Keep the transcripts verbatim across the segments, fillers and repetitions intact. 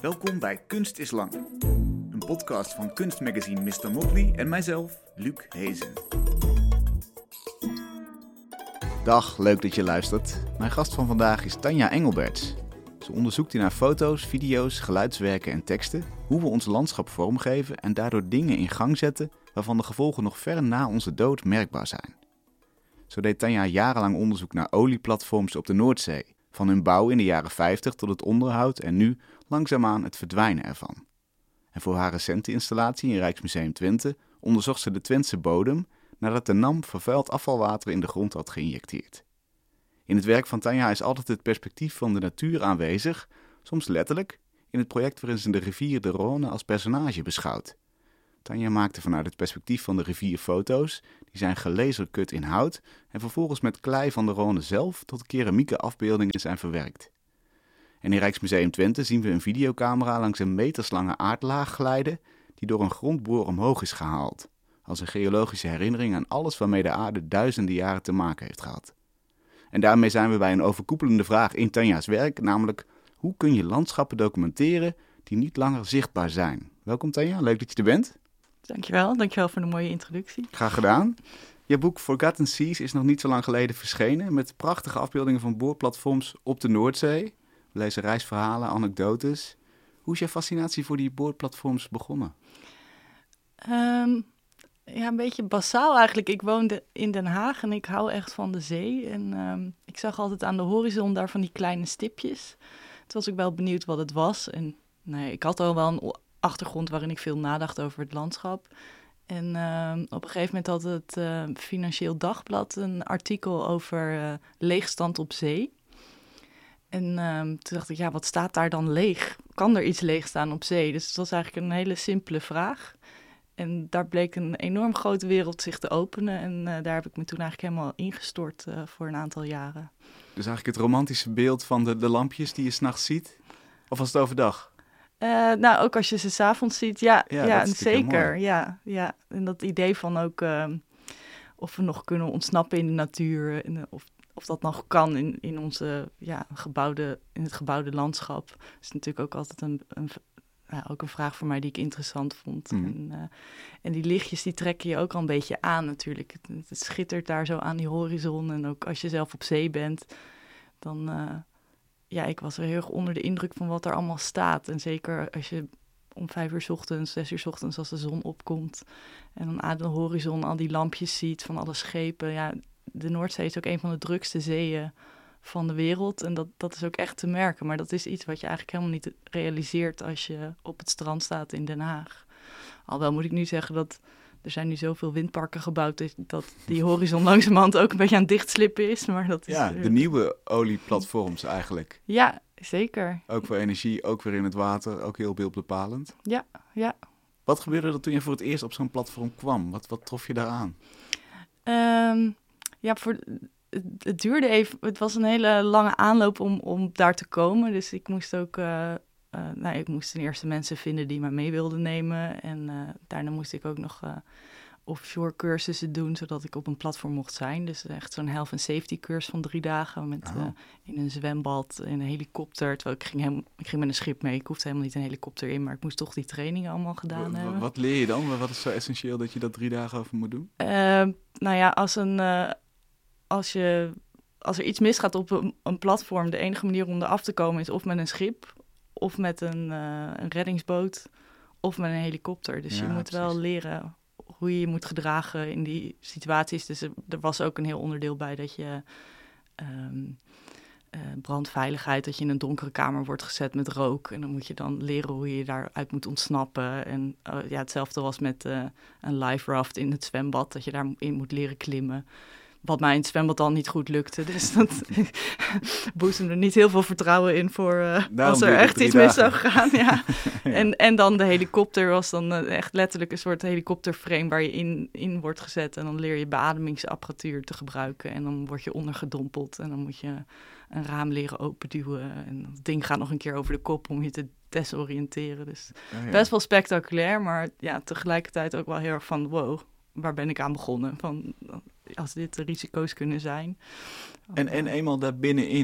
Welkom bij Kunst is Lang. Een podcast van kunstmagazine mister Motley en mijzelf, Luc Hezen. Dag, leuk dat je luistert. Mijn gast van vandaag is Tanja Engelberts. Ze onderzoekt in haar foto's, video's, geluidswerken en teksten hoe we ons landschap vormgeven en daardoor dingen in gang zetten waarvan de gevolgen nog ver na onze dood merkbaar zijn. Zo deed Tanja jarenlang onderzoek naar olieplatforms op de Noordzee. Van hun bouw in de jaren vijftig tot het onderhoud en nu langzaamaan het verdwijnen ervan. En voor haar recente installatie in Rijksmuseum Twente onderzocht ze de Twentse bodem nadat de N A M vervuild afvalwater in de grond had geïnjecteerd. In het werk van Tanja is altijd het perspectief van de natuur aanwezig, soms letterlijk, in het project waarin ze de rivier de Rhône als personage beschouwt. Tanja maakte vanuit het perspectief van de rivier foto's, die zijn gelasercut in hout en vervolgens met klei van de Rhône zelf tot keramieke afbeeldingen zijn verwerkt. En in Rijksmuseum Twente zien we een videocamera langs een meterslange aardlaag glijden die door een grondboor omhoog is gehaald, als een geologische herinnering aan alles waarmee de aarde duizenden jaren te maken heeft gehad. En daarmee zijn we bij een overkoepelende vraag in Tanja's werk, namelijk hoe kun je landschappen documenteren die niet langer zichtbaar zijn? Welkom Tanja, leuk dat je er bent. Dankjewel, dankjewel voor de mooie introductie. Graag gedaan. Je boek Forgotten Seas is nog niet zo lang geleden verschenen met prachtige afbeeldingen van boorplatforms op de Noordzee. We lezen reisverhalen, anekdotes. Hoe is je fascinatie voor die boorplatforms begonnen? Um, ja, een beetje basaal eigenlijk. Ik woonde in Den Haag en ik hou echt van de zee. En um, ik zag altijd aan de horizon daar van die kleine stipjes. Toen was ik wel benieuwd wat het was. En nee, ik had al wel een achtergrond waarin ik veel nadacht over het landschap. En uh, op een gegeven moment had het uh, Financieel Dagblad een artikel over uh, leegstand op zee. En uh, toen dacht ik, ja, wat staat daar dan leeg? Kan er iets leeg staan op zee? Dus het was eigenlijk een hele simpele vraag. En daar bleek een enorm grote wereld zich te openen. En uh, daar heb ik me toen eigenlijk helemaal ingestort uh, voor een aantal jaren. Dus eigenlijk het romantische beeld van de, de lampjes die je 's nachts ziet? Of was het overdag? Uh, nou, ook als je ze 's avonds ziet, ja, ja, ja zeker. Ja, ja. En dat idee van ook uh, of we nog kunnen ontsnappen in de natuur, en, of, of dat nog kan in, in, onze, ja, gebouwde, in het gebouwde landschap, is natuurlijk ook altijd een, een, ja, ook een vraag voor mij die ik interessant vond. Mm. En, uh, en die lichtjes die trekken je ook al een beetje aan natuurlijk. Het, het schittert daar zo aan die horizon en ook als je zelf op zee bent, dan... Uh, Ja, ik was er heel erg onder de indruk van wat er allemaal staat. En zeker als je om vijf uur 's ochtends, zes uur 's ochtends als de zon opkomt en dan aan de horizon al die lampjes ziet van alle schepen. Ja, de Noordzee is ook een van de drukste zeeën van de wereld. En dat, dat is ook echt te merken. Maar dat is iets wat je eigenlijk helemaal niet realiseert als je op het strand staat in Den Haag. Alhoewel moet ik nu zeggen dat... Er zijn nu zoveel windparken gebouwd dat die horizon langzamerhand ook een beetje aan het dichtslippen is. Maar dat is ja, de nieuwe olieplatforms eigenlijk. Ja, zeker. Ook voor energie, ook weer in het water, ook heel beeldbepalend. Ja, ja. Wat gebeurde er toen je voor het eerst op zo'n platform kwam? Wat, wat trof je daar aan? Um, ja, voor, het, het duurde even. Het was een hele lange aanloop om, om daar te komen. Dus ik moest ook... Uh, Uh, nou, ik moest ten eerste mensen vinden die mij mee wilden nemen. En uh, daarna moest ik ook nog uh, offshore cursussen doen, zodat ik op een platform mocht zijn. Dus echt zo'n health and safety cursus van drie dagen met oh. uh, in een zwembad, in een helikopter. Terwijl ik ging, hem, ik ging met een schip mee. Ik hoefde helemaal niet een helikopter in, maar ik moest toch die trainingen allemaal gedaan w- hebben. Wat leer je dan? Wat is zo essentieel dat je dat drie dagen over moet doen? Uh, nou ja, als, een, uh, als, je, als er iets misgaat op een, een platform, de enige manier om eraf te komen is of met een schip... Of met een, uh, een reddingsboot, of met een helikopter. Dus ja, je moet precies. wel leren hoe je je moet gedragen in die situaties. Dus er, er was ook een heel onderdeel bij dat je um, uh, brandveiligheid... dat je in een donkere kamer wordt gezet met rook. En dan moet je dan leren hoe je daaruit moet ontsnappen. En uh, ja, hetzelfde was met uh, een life raft in het zwembad, dat je daarin moet leren klimmen. Wat mij in het zwembad al niet goed lukte. Dus dat boezemde niet heel veel vertrouwen in voor uh, als er echt iets mis zou gaan. Ja. ja. En, en dan de helikopter was dan uh, echt letterlijk een soort helikopterframe waar je in, in wordt gezet. En dan leer je beademingsapparatuur te gebruiken. En dan word je ondergedompeld. En dan moet je een raam leren openduwen. En dat ding gaat nog een keer over de kop om je te desoriënteren. Dus oh, ja. best wel spectaculair. Maar ja, tegelijkertijd ook wel heel erg van wow, waar ben ik aan begonnen? Van... Als dit de risico's kunnen zijn. En, en eenmaal daar binnenin,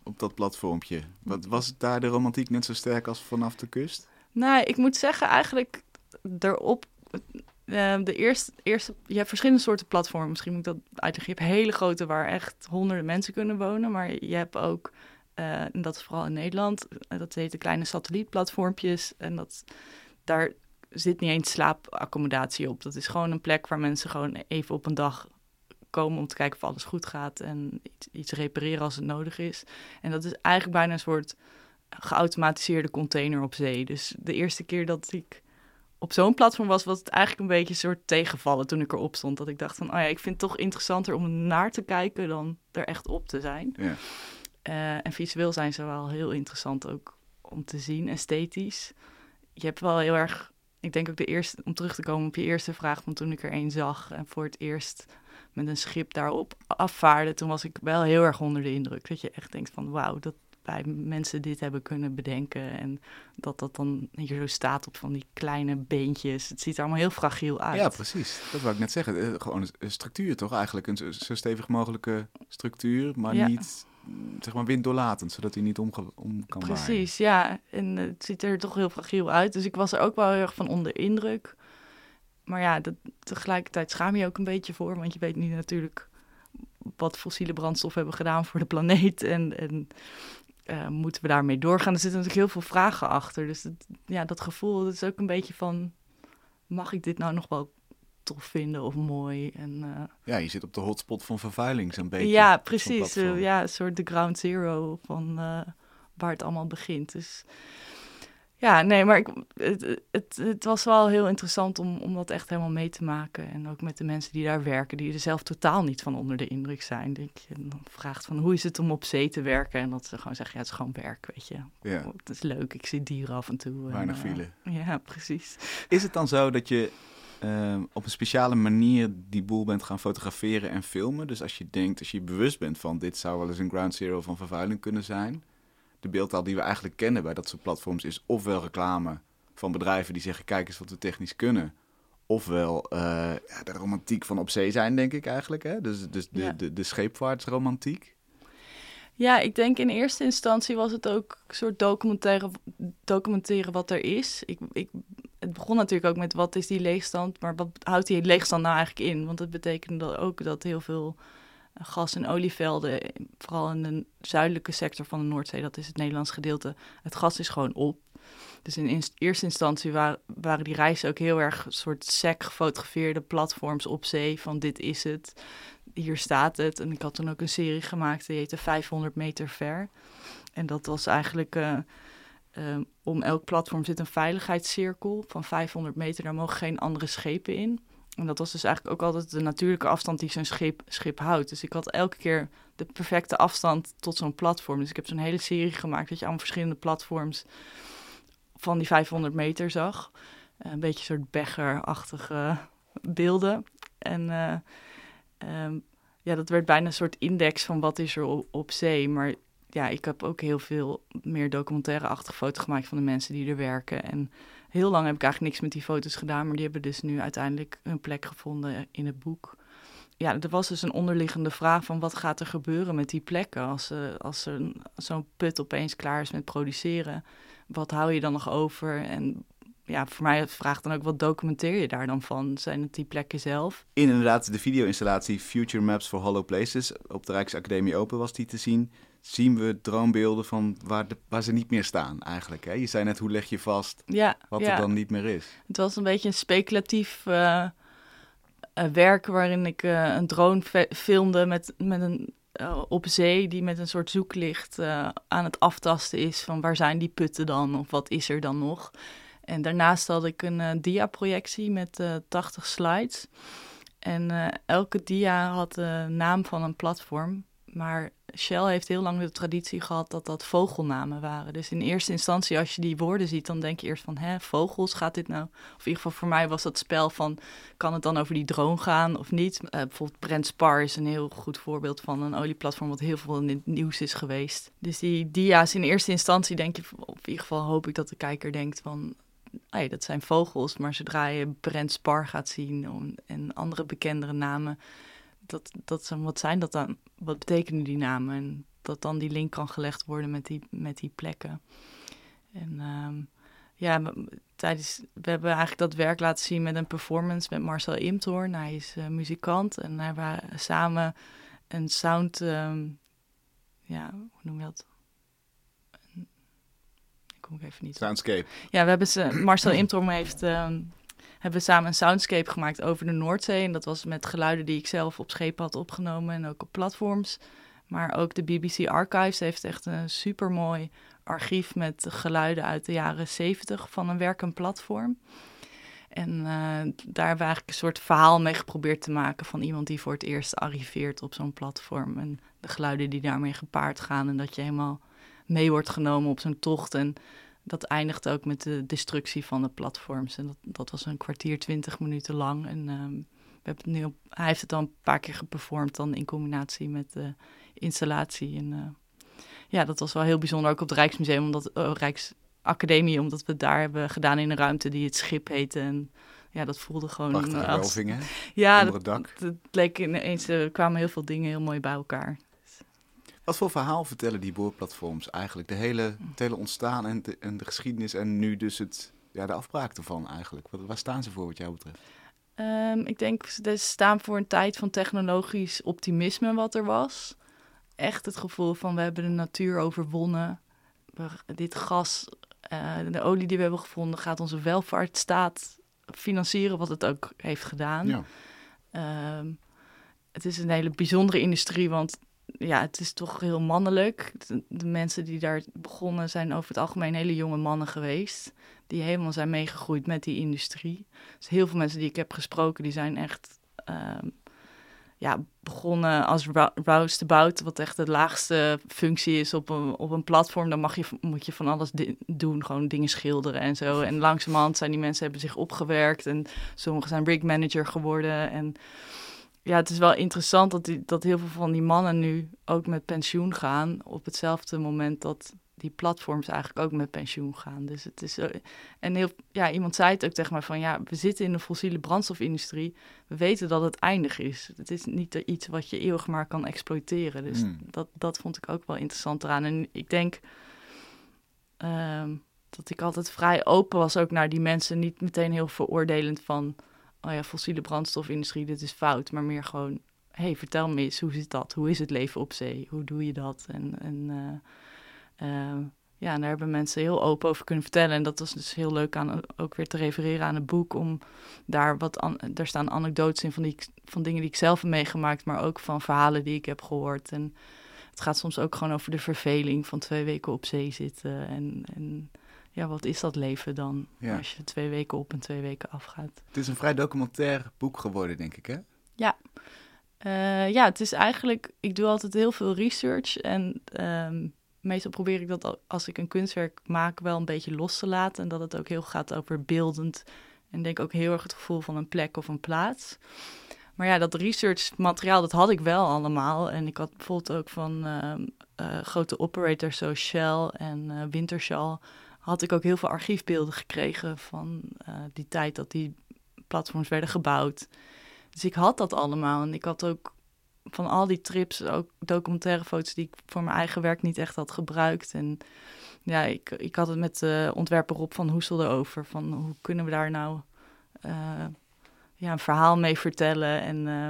op dat platformpje? Wat, was het daar de romantiek net zo sterk als vanaf de kust? Nou, ik moet zeggen eigenlijk erop... Uh, de eerste, eerste, je hebt verschillende soorten platformen. Misschien moet ik dat uitleggen. Je hebt hele grote waar echt honderden mensen kunnen wonen. Maar je hebt ook, uh, en dat is vooral in Nederland, uh, dat heet de kleine satellietplatformpjes. En dat, daar zit niet eens slaapaccommodatie op. Dat is gewoon een plek waar mensen gewoon even op een dag komen om te kijken of alles goed gaat. En iets, iets repareren als het nodig is. En dat is eigenlijk bijna een soort geautomatiseerde container op zee. Dus de eerste keer dat ik op zo'n platform was, was het eigenlijk een beetje een soort tegenvallen toen ik erop stond. Dat ik dacht van, oh ja, ik vind het toch interessanter om er naar te kijken dan er echt op te zijn. Ja. Uh, en visueel zijn ze wel heel interessant ook om te zien, esthetisch. Je hebt wel heel erg, ik denk ook de eerste, om terug te komen op je eerste vraag, van toen ik er één zag en voor het eerst met een schip daarop afvaarde, toen was ik wel heel erg onder de indruk. Dat je echt denkt van, wauw, dat bij mensen dit hebben kunnen bedenken. En dat dat dan hier zo staat op van die kleine beentjes. Het ziet er allemaal heel fragiel uit. Ja, precies. Dat wou ik net zeggen. Gewoon een structuur toch eigenlijk. Een zo stevig mogelijke structuur, maar ja. niet, zeg maar, winddoorlatend, zodat hij niet om, om kan waaien. Precies, ja. En het ziet er toch heel fragiel uit. Dus ik was er ook wel heel erg van onder indruk. Maar ja, dat, tegelijkertijd schaam je ook een beetje voor, want je weet niet natuurlijk wat fossiele brandstoffen hebben gedaan voor de planeet en... en Uh, moeten we daarmee doorgaan? Er zitten natuurlijk heel veel vragen achter. Dus het, ja, dat gevoel, dat is ook een beetje van... mag ik dit nou nog wel tof vinden of mooi? En, uh, ja, je zit op de hotspot van vervuiling zo'n beetje. Ja, precies. Uh, ja, een soort de ground zero van uh, waar het allemaal begint. Dus ja, nee, maar ik, het, het, het was wel heel interessant om, om dat echt helemaal mee te maken. En ook met de mensen die daar werken, die er zelf totaal niet van onder de indruk zijn. Dat je dan vraagt van, hoe is het om op zee te werken? En dat ze gewoon zeggen, ja, het is gewoon werk, weet je. Ja. Het is leuk, ik zie dieren af en toe. Weinig en, uh, file. Ja, precies. Is het dan zo dat je uh, op een speciale manier die boel bent gaan fotograferen en filmen? Dus als je denkt, als je bewust bent van, dit zou wel eens een ground zero van vervuiling kunnen zijn... De beeldtaal die we eigenlijk kennen bij dat soort platforms is ofwel reclame van bedrijven die zeggen, kijk eens wat we technisch kunnen. Ofwel uh, ja, de romantiek van op zee zijn, denk ik eigenlijk. Hè? Dus, dus de, ja. de, de, de scheepvaartsromantiek. Ja, ik denk in eerste instantie was het ook een soort documenteren, documenteren wat er is. Ik, ik, het begon natuurlijk ook met wat is die leegstand, maar wat houdt die leegstand nou eigenlijk in? Want het betekende ook dat heel veel gas- en olievelden, vooral in de zuidelijke sector van de Noordzee, dat is het Nederlands gedeelte, het gas is gewoon op. Dus in eerste instantie waren, waren die reizen ook heel erg een soort sec gefotografeerde platforms op zee, van dit is het, hier staat het. En ik had toen ook een serie gemaakt, die heette vijfhonderd meter ver. En dat was eigenlijk, uh, uh, om elk platform zit een veiligheidscirkel van vijfhonderd meter, daar mogen geen andere schepen in. En dat was dus eigenlijk ook altijd de natuurlijke afstand die zo'n schip, schip houdt. Dus ik had elke keer de perfecte afstand tot zo'n platform. Dus ik heb zo'n hele serie gemaakt dat je allemaal verschillende platforms van die vijfhonderd meter zag. Uh, een beetje een soort beggerachtige beelden. En uh, um, ja, dat werd bijna een soort index van wat is er op, op zee. Maar ja, ik heb ook heel veel meer documentaire-achtige foto's gemaakt van de mensen die er werken. En heel lang heb ik eigenlijk niks met die foto's gedaan, maar die hebben dus nu uiteindelijk hun plek gevonden in het boek. Ja, er was dus een onderliggende vraag van wat gaat er gebeuren met die plekken als, uh, als er zo'n put opeens klaar is met produceren. Wat hou je dan nog over? En ja, voor mij vraagt dan ook, wat documenteer je daar dan van? Zijn het die plekken zelf? In inderdaad de video-installatie Future Maps for Hollow Places op de Rijksacademie Open was die te zien. Zien we droombeelden van waar, de, waar ze niet meer staan eigenlijk. Hè? Je zei net, hoe leg je vast ja, wat ja. er dan niet meer is? Het was een beetje een speculatief uh, uh, werk waarin ik uh, een drone fe- filmde met, met een, uh, op zee die met een soort zoeklicht uh, aan het aftasten is van waar zijn die putten dan of wat is er dan nog. En daarnaast had ik een uh, dia-projectie met uh, tachtig slides. En uh, elke dia had de naam van een platform. Maar Shell heeft heel lang de traditie gehad dat dat vogelnamen waren. Dus in eerste instantie, als je die woorden ziet, dan denk je eerst van, hè, vogels, gaat dit nou? Of in ieder geval voor mij was dat spel van, kan het dan over die drone gaan of niet? Uh, bijvoorbeeld Brent Spar is een heel goed voorbeeld van een olieplatform wat heel veel in het nieuws is geweest. Dus die dia's in eerste instantie denk je, of in ieder geval hoop ik dat de kijker denkt van, hey, dat zijn vogels, maar zodra je Brent Spar gaat zien om, en andere bekendere namen, dat, dat zijn, wat zijn dat dan? Wat betekenen die namen? En dat dan die link kan gelegd worden met die, met die plekken. En um, ja, tijdens, we hebben eigenlijk dat werk laten zien met een performance met Marcel Imthoorn. Hij is uh, muzikant en hij hebben samen een sound, um, ja, hoe noem je dat? Een, ik kom ik even niet. Soundscape. Ja, we hebben ze, Marcel Imthoorn heeft, um, hebben samen een soundscape gemaakt over de Noordzee. En dat was met geluiden die ik zelf op schepen had opgenomen en ook op platforms. Maar ook de B B C Archives heeft echt een supermooi archief met geluiden uit de jaren zeventig van een werkend platform. En uh, daar hebben we eigenlijk een soort verhaal mee geprobeerd te maken van iemand die voor het eerst arriveert op zo'n platform. En de geluiden die daarmee gepaard gaan en dat je helemaal mee wordt genomen op zo'n tocht. En dat eindigt ook met de destructie van de platforms. En dat, dat was een kwartier, twintig minuten lang. En uh, we hebben het nu op, hij heeft het dan een paar keer geperformd dan in combinatie met de installatie. En uh, ja, dat was wel heel bijzonder, ook op het Rijksmuseum, omdat uh, Rijksacademie, omdat we het daar hebben gedaan in een ruimte die het Schip heette. En ja, dat voelde gewoon... Prachtige als, roving, hè? Ja, onder het dak. Het, het leek ineens, er kwamen heel veel dingen heel mooi bij elkaar. Wat voor verhaal vertellen die boorplatforms eigenlijk? De hele, het hele ontstaan en de, en de geschiedenis en nu dus het, ja, de afbraak ervan eigenlijk. Wat, waar staan ze voor wat jou betreft? Um, ik denk, ze staan voor een tijd van technologisch optimisme wat er was. Echt het gevoel van, we hebben de natuur overwonnen. We, dit gas, uh, de olie die we hebben gevonden, gaat onze welvaartsstaat financieren, wat het ook heeft gedaan. Ja. Um, het is een hele bijzondere industrie, want ja, het is toch heel mannelijk. De, de mensen die daar begonnen zijn over het algemeen hele jonge mannen geweest, die helemaal zijn meegegroeid met die industrie. Dus heel veel mensen die ik heb gesproken, die zijn echt um, ja, begonnen als roustabout, wat echt de laagste functie is op een, op een platform. Dan mag je, moet je van alles di- doen, gewoon dingen schilderen en zo. En langzamerhand zijn die mensen hebben zich opgewerkt en sommigen zijn rig manager geworden. En ja, het is wel interessant dat, die, dat heel veel van die mannen nu ook met pensioen gaan op hetzelfde moment dat die platforms eigenlijk ook met pensioen gaan. Dus het is... En heel, ja, iemand zei het ook tegen mij van, ja, we zitten in de fossiele brandstofindustrie. We weten dat het eindig is. Het is niet iets wat je eeuwig maar kan exploiteren. Dus mm. dat, dat vond ik ook wel interessant eraan. En ik denk uh, dat ik altijd vrij open was ook naar die mensen. Niet meteen heel veroordelend van, oh ja, fossiele brandstofindustrie, dit is fout. Maar meer gewoon, hé, hey, vertel me eens, hoe zit dat? Hoe is het leven op zee? Hoe doe je dat? En... en uh, Uh, ja, en daar hebben mensen heel open over kunnen vertellen. En dat was dus heel leuk aan ook weer te refereren aan het boek. Om daar wat an- daar staan anekdotes in van, die, van dingen die ik zelf heb meegemaakt, maar ook van verhalen die ik heb gehoord. En het gaat soms ook gewoon over de verveling van twee weken op zee zitten. En, en ja, wat is dat leven dan ja. als je twee weken op en twee weken afgaat? Het is een vrij documentair boek geworden, denk ik, hè? Ja. Uh, ja, het is eigenlijk... Ik doe altijd heel veel research en... Um, meestal probeer ik dat als ik een kunstwerk maak wel een beetje los te laten. En dat het ook heel gaat over beeldend. En denk ook heel erg het gevoel van een plek of een plaats. Maar ja, dat researchmateriaal, dat had ik wel allemaal. En ik had bijvoorbeeld ook van uh, uh, grote operators zoals Shell en uh, Wintershall... had ik ook heel veel archiefbeelden gekregen van uh, die tijd dat die platforms werden gebouwd. Dus ik had dat allemaal. En ik had ook... van al die trips, ook documentaire foto's die ik voor mijn eigen werk niet echt had gebruikt. En ja, ik, ik had het met de ontwerper Rob van Hoesel erover. Van hoe kunnen we daar nou uh, ja, een verhaal mee vertellen. En, uh,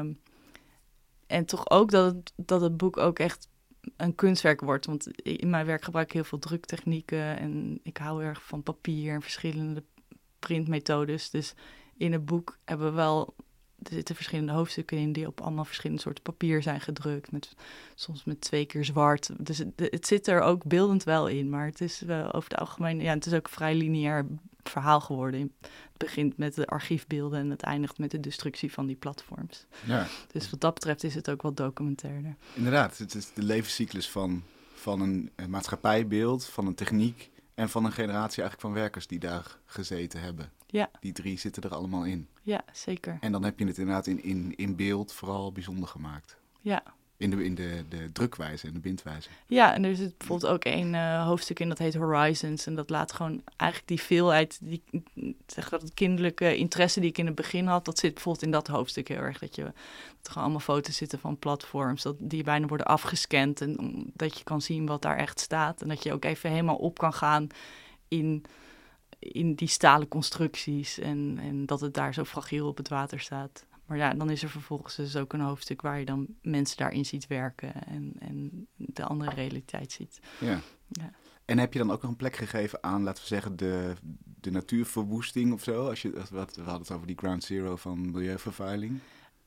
en toch ook dat het, dat het boek ook echt een kunstwerk wordt. Want in mijn werk gebruik ik heel veel druktechnieken. En ik hou erg van papier en verschillende printmethodes. Dus in het boek hebben we wel... Er zitten verschillende hoofdstukken in die op allemaal verschillende soorten papier zijn gedrukt. Met, soms met twee keer zwart. Dus het, het zit er ook beeldend wel in. Maar het is uh, over het algemeen... Ja, het is ook een vrij lineair verhaal geworden. Het begint met de archiefbeelden en het eindigt met de destructie van die platforms. Ja. Dus wat dat betreft is het ook wat documentairder. Inderdaad, het is de levenscyclus van, van een maatschappijbeeld, van een techniek... en van een generatie eigenlijk van werkers die daar gezeten hebben. Ja. Die drie zitten er allemaal in. Ja, zeker. En dan heb je het inderdaad in, in, in beeld vooral bijzonder gemaakt. Ja, In de, in de, de drukwijze en de bindwijze. Ja, en er zit bijvoorbeeld ook een uh, hoofdstuk in dat heet Horizons. En dat laat gewoon eigenlijk die veelheid, die, zeg dat het kinderlijke interesse die ik in het begin had, dat zit bijvoorbeeld in dat hoofdstuk heel erg. Dat, je, dat er gewoon allemaal foto's zitten van platforms, dat die bijna worden afgescand. En dat je kan zien wat daar echt staat. En dat je ook even helemaal op kan gaan in, in die stalen constructies. En, en dat het daar zo fragiel op het water staat. Maar ja, dan is er vervolgens dus ook een hoofdstuk waar je dan mensen daarin ziet werken en, en de andere realiteit ziet. Ja. ja. En heb je dan ook nog een plek gegeven aan, laten we zeggen, de, de natuurverwoesting of zo? Als je, wat, we hadden het over die ground zero van milieuvervuiling.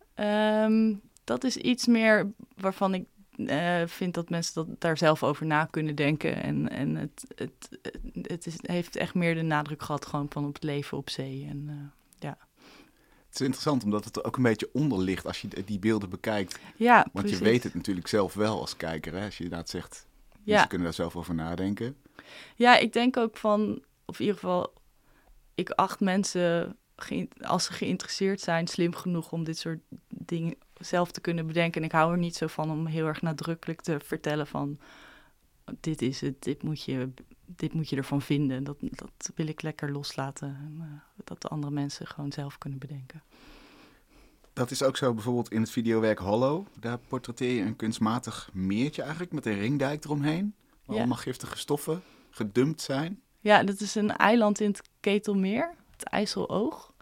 Um, dat is iets meer waarvan ik uh, vind dat mensen dat daar zelf over na kunnen denken. En, en het, het, het is, heeft echt meer de nadruk gehad gewoon van op het leven op zee. En, uh, ja. Het is interessant, omdat het er ook een beetje onder ligt als je die beelden bekijkt. Ja, Want precies. je weet het natuurlijk zelf wel als kijker, hè? Als je inderdaad zegt, ja. mensen kunnen daar zelf over nadenken. Ja, ik denk ook van, of in ieder geval, ik acht mensen, als ze geïnteresseerd zijn, slim genoeg om dit soort dingen zelf te kunnen bedenken. En ik hou er niet zo van om heel erg nadrukkelijk te vertellen van, dit is het, dit moet je, dit moet je ervan vinden. Dat, dat wil ik lekker loslaten. En, uh, dat de andere mensen gewoon zelf kunnen bedenken. Dat is ook zo bijvoorbeeld in het videowerk Hollow. Daar portretteer je een kunstmatig meertje eigenlijk met een ringdijk eromheen. Waar ja. allemaal giftige stoffen gedumpt zijn. Ja, dat is een eiland in het Ketelmeer, het IJsseloog.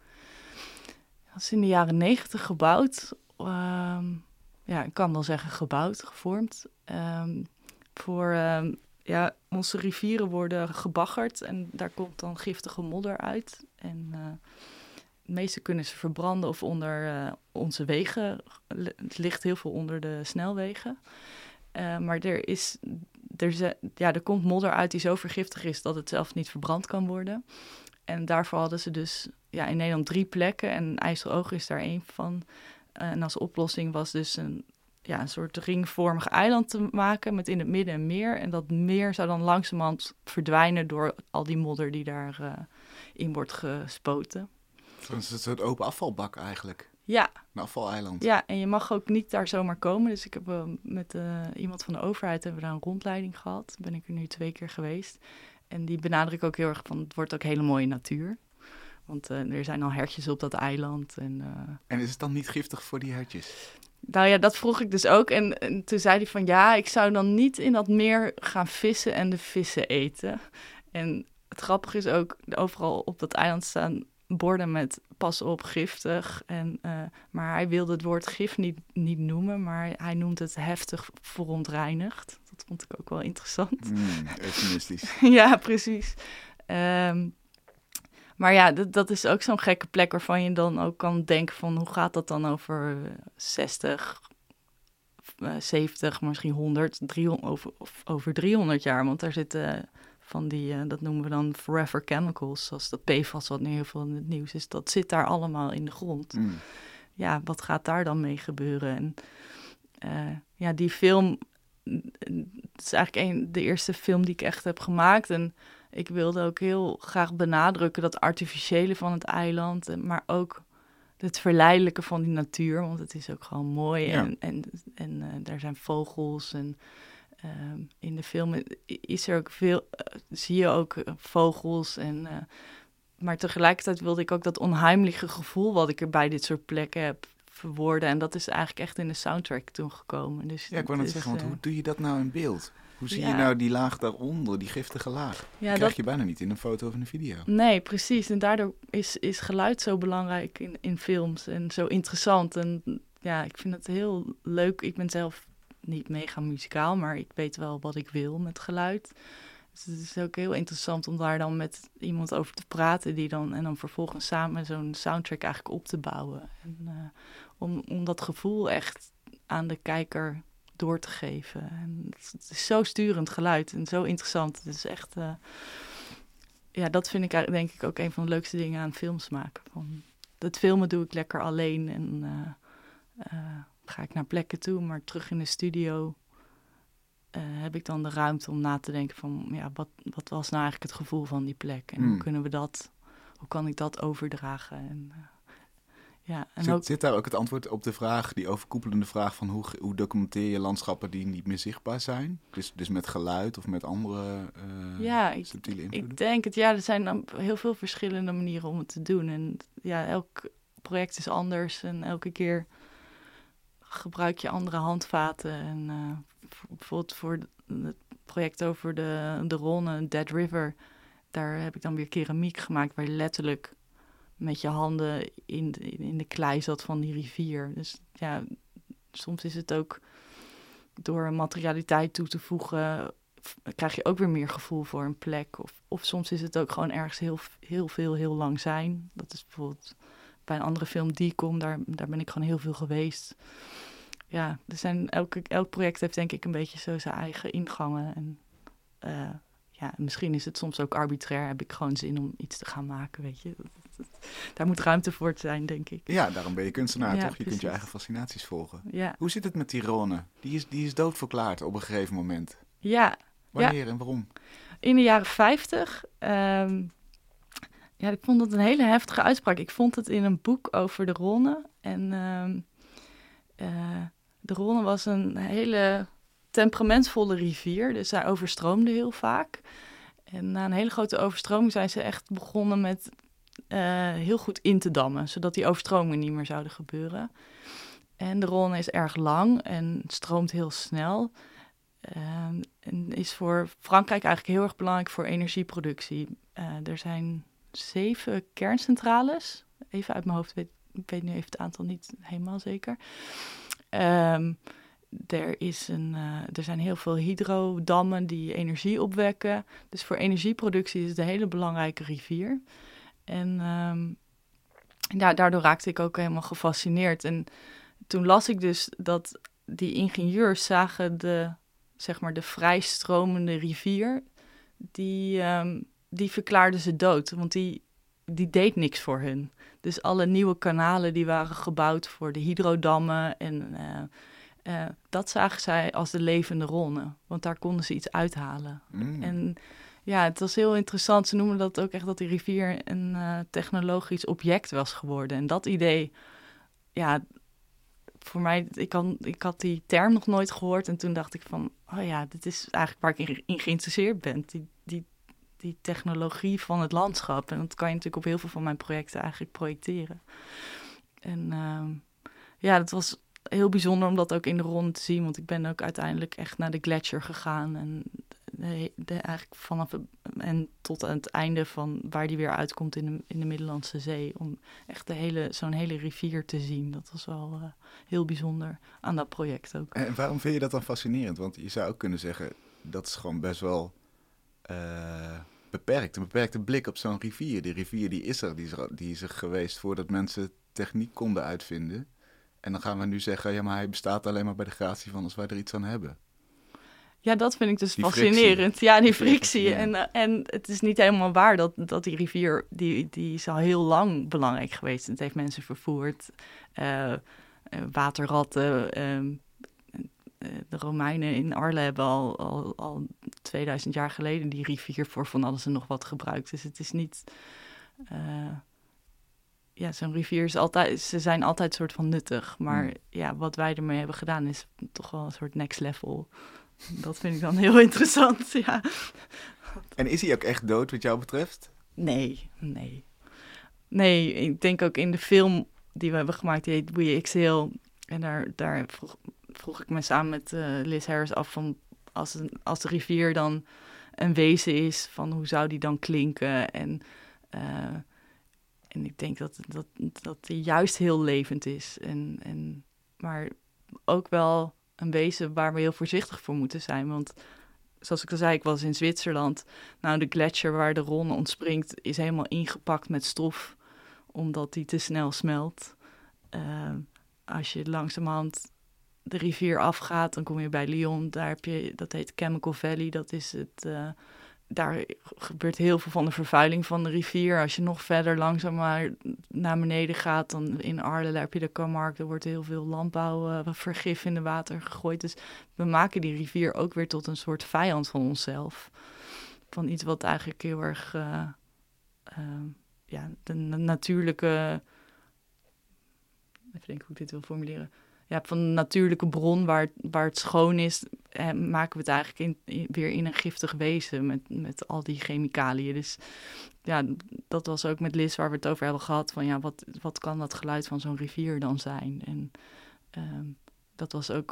Dat is in de jaren negentig gebouwd. Um, ja, ik kan wel zeggen gebouwd, gevormd. Um, voor... Um, Ja, onze rivieren worden gebaggerd en daar komt dan giftige modder uit. En uh, de meeste kunnen ze verbranden of onder uh, onze wegen. Het ligt heel veel onder de snelwegen. Uh, maar er, is, er, is, ja, er komt modder uit die zo vergiftig is dat het zelfs niet verbrand kan worden. En daarvoor hadden ze dus ja, in Nederland drie plekken en IJsseloog is daar één van. Uh, en als oplossing was dus een... Ja, een soort ringvormig eiland te maken met in het midden een meer. En dat meer zou dan langzamerhand verdwijnen door al die modder die daarin uh, in wordt gespoten. Het is een soort open afvalbak eigenlijk. Ja. Een afvaleiland. Ja, en je mag ook niet daar zomaar komen. Dus ik heb uh, met uh, iemand van de overheid hebben we daar een rondleiding gehad. Ben ik er nu twee keer geweest. En die benadrukt ook heel erg van, het wordt ook hele mooie natuur. Want uh, er zijn al hertjes op dat eiland. En, uh... en is het dan niet giftig voor die hertjes? Nou ja, dat vroeg ik dus ook. En, en toen zei hij van ja, ik zou dan niet in dat meer gaan vissen en de vissen eten. En het grappige is ook, overal op dat eiland staan borden met pas op, giftig. En, uh, maar hij wilde het woord gif niet, niet noemen, maar hij noemt het heftig verontreinigd. Dat vond ik ook wel interessant. Mm, eufemistisch. Ja, precies. Um, Maar ja, dat, dat is ook zo'n gekke plek waarvan je dan ook kan denken van... hoe gaat dat dan over zestig, zeventig, misschien honderd, driehonderd, over, of over driehonderd jaar? Want daar zitten van die, uh, dat noemen we dan forever chemicals... zoals dat P F A S wat nu heel veel in het nieuws is. Dat zit daar allemaal in de grond. Mm. Ja, wat gaat daar dan mee gebeuren? En uh, ja, die film... Het is eigenlijk een, de eerste film die ik echt heb gemaakt... en ik wilde ook heel graag benadrukken dat artificiële van het eiland, maar ook het verleidelijke van die natuur, want het is ook gewoon mooi. Ja. En, en, en uh, daar zijn vogels en uh, in de film is er ook veel, uh, zie je ook uh, vogels. En, uh, maar tegelijkertijd wilde ik ook dat onheimliche gevoel wat ik er bij dit soort plekken heb verwoorden. En dat is eigenlijk echt in de soundtrack toen gekomen. Dus ja, ik wou net zeggen, want uh, hoe doe je dat nou in beeld? Hoe zie ja. je nou die laag daaronder, die giftige laag? Ja, dat krijg je bijna niet in een foto of in een video. Nee, precies. En daardoor is, is geluid zo belangrijk in, in films en zo interessant. En ja, ik vind het heel leuk. Ik ben zelf niet mega muzikaal, maar ik weet wel wat ik wil met geluid. Dus het is ook heel interessant om daar dan met iemand over te praten die dan en dan vervolgens samen zo'n soundtrack eigenlijk op te bouwen. En, uh, om, om dat gevoel echt aan de kijker door te geven. En het is zo sturend geluid en zo interessant. Het is echt... Uh, ja, dat vind ik denk ik ook een van de leukste dingen aan films maken. Van, dat filmen doe ik lekker alleen en uh, uh, ga ik naar plekken toe, maar terug in de studio uh, heb ik dan de ruimte om na te denken van, ja, wat, wat was nou eigenlijk het gevoel van die plek? En mm. hoe kunnen we dat, hoe kan ik dat overdragen? En, uh, Ja, en zit, ook, zit daar ook het antwoord op de vraag, die overkoepelende vraag van hoe, hoe documenteer je landschappen die niet meer zichtbaar zijn? Dus, dus met geluid of met andere uh, ja, ik, subtiele invloeden? ik denk het. Ja, er zijn dan heel veel verschillende manieren om het te doen. En ja, elk project is anders en elke keer gebruik je andere handvaten. En uh, bijvoorbeeld voor het project over de, de Rhône, Dead River, daar heb ik dan weer keramiek gemaakt waar je letterlijk met je handen in de, in de klei zat van die rivier. Dus ja, soms is het ook door materialiteit toe te voegen, krijg je ook weer meer gevoel voor een plek. Of, of soms is het ook gewoon ergens heel, heel veel, heel lang zijn. Dat is bijvoorbeeld bij een andere film die kom, daar, daar ben ik gewoon heel veel geweest. Ja, er zijn, elke, elk project heeft denk ik een beetje zo zijn eigen ingangen. En uh, ja, misschien is het soms ook arbitrair. Heb ik gewoon zin om iets te gaan maken, weet je. Daar moet ruimte voor zijn, denk ik. Ja, daarom ben je kunstenaar, ja, toch? Je precies. kunt je eigen fascinaties volgen. Ja. Hoe zit het met die Rhône? Die is, die is doodverklaard op een gegeven moment. Ja. Wanneer ja. en waarom? In de jaren vijftig. Um, ja, ik vond het een hele heftige uitspraak. Ik vond het in een boek over de Rhône. En um, uh, de Rhône was een hele temperamentvolle rivier. Dus zij overstroomde heel vaak. En na een hele grote overstroming zijn ze echt begonnen met uh, heel goed in te dammen, zodat die overstromingen niet meer zouden gebeuren. En de Rhône is erg lang en stroomt heel snel. Uh, en is voor Frankrijk eigenlijk heel erg belangrijk voor energieproductie. Uh, er zijn zeven kerncentrales. Even uit mijn hoofd, weet, ik weet nu even het aantal niet helemaal zeker. Um, Er, is een, uh, er zijn heel veel hydrodammen die energie opwekken. Dus voor energieproductie is het een hele belangrijke rivier. En um, ja, daardoor raakte ik ook helemaal gefascineerd. En toen las ik dus dat die ingenieurs zagen de, zeg maar, de vrijstromende rivier. Die, um, die verklaarden ze dood, want die, die deed niks voor hun. Dus alle nieuwe kanalen die waren gebouwd voor de hydrodammen en Uh, Uh, dat zagen zij als de levende Rhône, want daar konden ze iets uithalen. Mm. En ja, het was heel interessant. Ze noemen dat ook echt dat die rivier een uh, technologisch object was geworden. En dat idee, ja, voor mij, ik, kan, ik had die term nog nooit gehoord. En toen dacht ik van, oh ja, dit is eigenlijk waar ik in, in geïnteresseerd ben. Die, die, die technologie van het landschap. En dat kan je natuurlijk op heel veel van mijn projecten eigenlijk projecteren. En uh, ja, dat was heel bijzonder om dat ook in de Rhône te zien, want ik ben ook uiteindelijk echt naar de gletsjer gegaan en de, de, eigenlijk vanaf het, en tot aan het einde van waar die weer uitkomt in de, in de Middellandse Zee, om echt de hele, zo'n hele rivier te zien. Dat was wel uh, heel bijzonder aan dat project ook. En waarom vind je dat dan fascinerend? Want je zou ook kunnen zeggen, dat is gewoon best wel uh, beperkt. Een beperkte blik op zo'n rivier. Die rivier die is er, die is er, die is er geweest voordat mensen techniek konden uitvinden. En dan gaan we nu zeggen, ja, maar hij bestaat alleen maar bij de gratie van als wij er iets aan hebben. Ja, dat vind ik dus die fascinerend. Frictie. Ja, die frictie. En, uh, en het is niet helemaal waar dat, dat die rivier, die, die is al heel lang belangrijk geweest. Het heeft mensen vervoerd, uh, uh, waterratten. Uh, uh, de Romeinen in Arles hebben al, al, al tweeduizend jaar geleden die rivier voor van alles en nog wat gebruikt. Dus het is niet... Uh, Ja, zo'n rivier is altijd, ze zijn altijd soort van nuttig. Maar mm. ja, wat wij ermee hebben gedaan is toch wel een soort next level. Dat vind ik dan heel interessant, ja. En is hij ook echt dood wat jou betreft? Nee, nee. Nee, ik denk ook in de film die we hebben gemaakt, die heet We Exhale. En daar, daar vroeg, vroeg ik me samen met uh, Liz Harris af van... Als, een, als de rivier dan een wezen is, van hoe zou die dan klinken? En... Uh, En ik denk dat, dat, dat die juist heel levend is. En, en, maar ook wel een wezen waar we heel voorzichtig voor moeten zijn. Want zoals ik al zei, ik was in Zwitserland. Nou, de gletsjer waar de Rhône ontspringt is helemaal ingepakt met stof. Omdat die te snel smelt. Uh, als je langzamerhand de rivier afgaat, dan kom je bij Lyon. Daar heb je, dat heet Chemical Valley. Dat is het... Uh, Daar gebeurt heel veel van de vervuiling van de rivier. Als je nog verder langzaam maar naar beneden gaat, dan in Arles, daar heb je de Camargue, er wordt heel veel landbouwvergif uh, in de water gegooid. Dus we maken die rivier ook weer tot een soort vijand van onszelf. Van iets wat eigenlijk heel erg uh, uh, ja, de natuurlijke even denken hoe ik dit wil formuleren. Ja, van een natuurlijke bron waar, waar het schoon is, eh, maken we het eigenlijk in, in, weer in een giftig wezen met, met al die chemicaliën. Dus ja, dat was ook met Liz waar we het over hebben gehad. Van ja, wat, wat kan dat geluid van zo'n rivier dan zijn? En um, dat was ook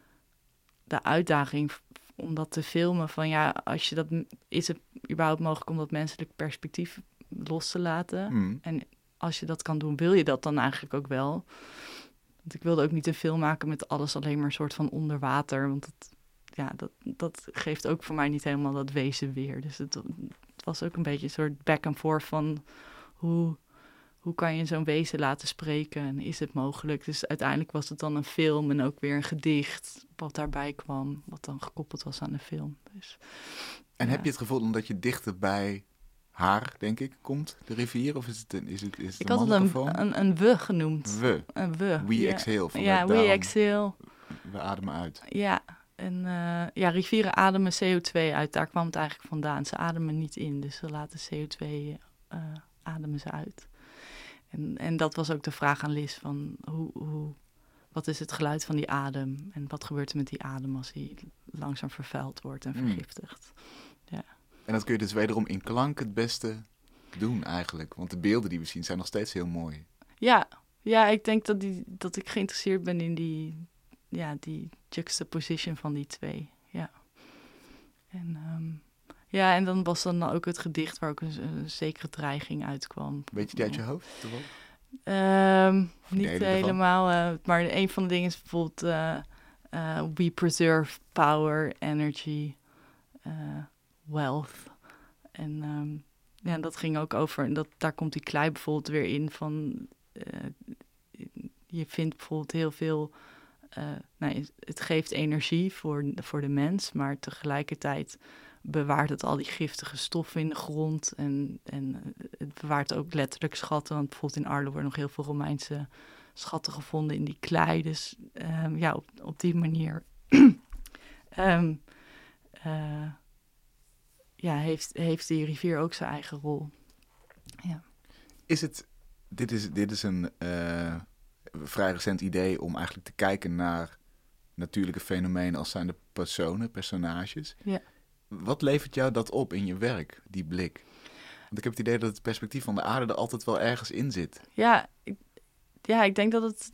de uitdaging om dat te filmen. Van ja, als je dat, is het überhaupt mogelijk om dat menselijk perspectief los te laten? Mm. En als je dat kan doen, wil je dat dan eigenlijk ook wel? Want ik wilde ook niet een film maken met alles alleen maar een soort van onder water. Want dat, ja, dat, dat geeft ook voor mij niet helemaal dat wezen weer. Dus het, het was ook een beetje een soort back and forth van hoe, hoe kan je zo'n wezen laten spreken en is het mogelijk? Dus uiteindelijk was het dan een film en ook weer een gedicht wat daarbij kwam, wat dan gekoppeld was aan de film. Dus, en ja. heb je het gevoel omdat je dichter bij haar, denk ik, komt, de rivier? Of is het een, is het, is het Ik een had het een, vorm? een, een we genoemd. We. Een we. We ja. exhale. Van Ja, we daarom, exhale. We ademen uit. Ja, en uh, ja, rivieren ademen C O twee uit. Daar kwam het eigenlijk vandaan. Ze ademen niet in, dus ze laten C O twee uh, ademen ze uit. En, en dat was ook de vraag aan Liz van hoe, hoe, wat is het geluid van die adem? En wat gebeurt er met die adem als hij langzaam vervuild wordt en vergiftigd? Mm. Ja. En dat kun je dus wederom in klank het beste doen eigenlijk. Want de beelden die we zien zijn nog steeds heel mooi. Ja, ja ik denk dat, die, dat ik geïnteresseerd ben in die, ja, die juxtaposition van die twee. Ja. En, um, ja, en dan was dan ook het gedicht waar ook een, een zekere dreiging uitkwam. Weet je die uit je hoofd? Um, niet helemaal, uh, maar een van de dingen is bijvoorbeeld uh, uh, we preserve power, energy, uh, wealth. En um, ja, dat ging ook over, en dat, daar komt die klei bijvoorbeeld weer in van, uh, je vindt bijvoorbeeld heel veel, uh, nou, het geeft energie voor, voor de mens, maar tegelijkertijd bewaart het al die giftige stoffen in de grond. En, en het bewaart ook letterlijk schatten. Want bijvoorbeeld in Arles worden nog heel veel Romeinse schatten gevonden in die klei. Dus um, ja, op, op die manier um, uh, ja, heeft, heeft die rivier ook zijn eigen rol. Ja. Is het, dit is, dit is een uh, vrij recent idee om eigenlijk te kijken naar natuurlijke fenomenen als zijnde personen, personages. Ja. Wat levert jou dat op in je werk, die blik? Want ik heb het idee dat het perspectief van de aarde er altijd wel ergens in zit. Ja, ik, ja, ik denk dat het...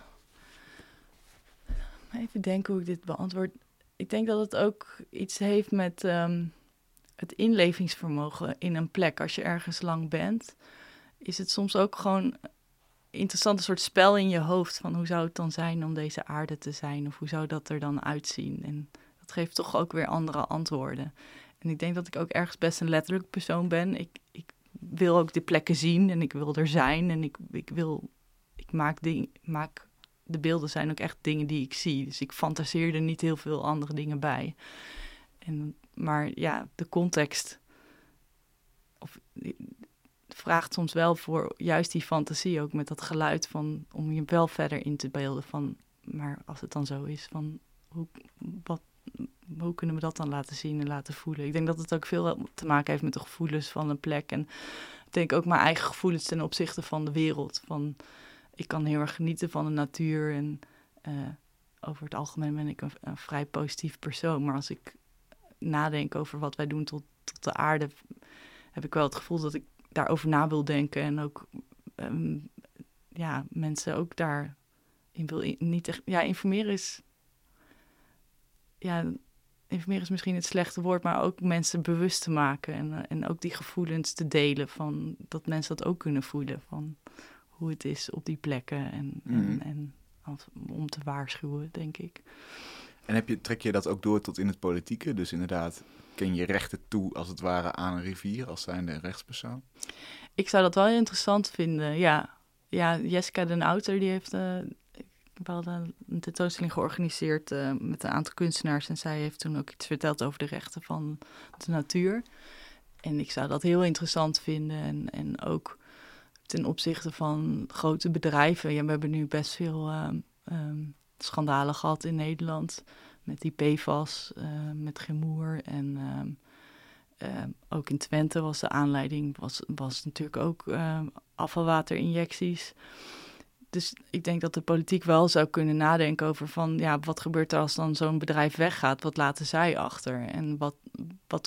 Even denken hoe ik dit beantwoord. Ik denk dat het ook iets heeft met um, het inlevingsvermogen in een plek. Als je ergens lang bent, is het soms ook gewoon interessant, een soort spel in je hoofd van hoe zou het dan zijn om deze aarde te zijn? Of hoe zou dat er dan uitzien? En dat geeft toch ook weer andere antwoorden. En ik denk dat ik ook ergens best een letterlijk persoon ben. Ik, ik wil ook de plekken zien en ik wil er zijn. En ik, ik wil, ik maak, ding, maak, de beelden zijn ook echt dingen die ik zie. Dus ik fantaseer er niet heel veel andere dingen bij. En, maar ja, de context of, vraagt soms wel voor juist die fantasie ook met dat geluid van, om je wel verder in te beelden van, maar als het dan zo is, van hoe, wat, hoe kunnen we dat dan laten zien en laten voelen? Ik denk dat het ook veel te maken heeft met de gevoelens van een plek. En ik denk ook mijn eigen gevoelens ten opzichte van de wereld. Van, ik kan heel erg genieten van de natuur en uh, over het algemeen ben ik een, een vrij positief persoon. Maar als ik nadenk over wat wij doen tot, tot de aarde, heb ik wel het gevoel dat ik daarover na wil denken. En ook um, ja, mensen ook daarin wil in, niet echt... Ja, informeren is... Ja, informeren is misschien het slechte woord, maar ook mensen bewust te maken. En, uh, en ook die gevoelens te delen van dat mensen dat ook kunnen voelen. Van hoe het is op die plekken en, mm. en, en om te waarschuwen, denk ik. En heb je, trek je dat ook door tot in het politieke? Dus inderdaad, ken je rechten toe als het ware aan een rivier als zijnde een rechtspersoon? Ik zou dat wel interessant vinden, ja. Ja, Jessica den Outer, die heeft... Uh, We hadden een tentoonstelling georganiseerd uh, met een aantal kunstenaars. En zij heeft toen ook iets verteld over de rechten van de natuur. En ik zou dat heel interessant vinden. En, en ook ten opzichte van grote bedrijven. Ja, we hebben nu best veel uh, um, schandalen gehad in Nederland. Met die P F A S, uh, met Gemoer. En um, uh, ook in Twente was de aanleiding. Was, was natuurlijk ook uh, afvalwaterinjecties. dus ik denk dat de politiek wel zou kunnen nadenken over van, ja, wat gebeurt er als dan zo'n bedrijf weggaat? Wat laten zij achter? En wat, wat,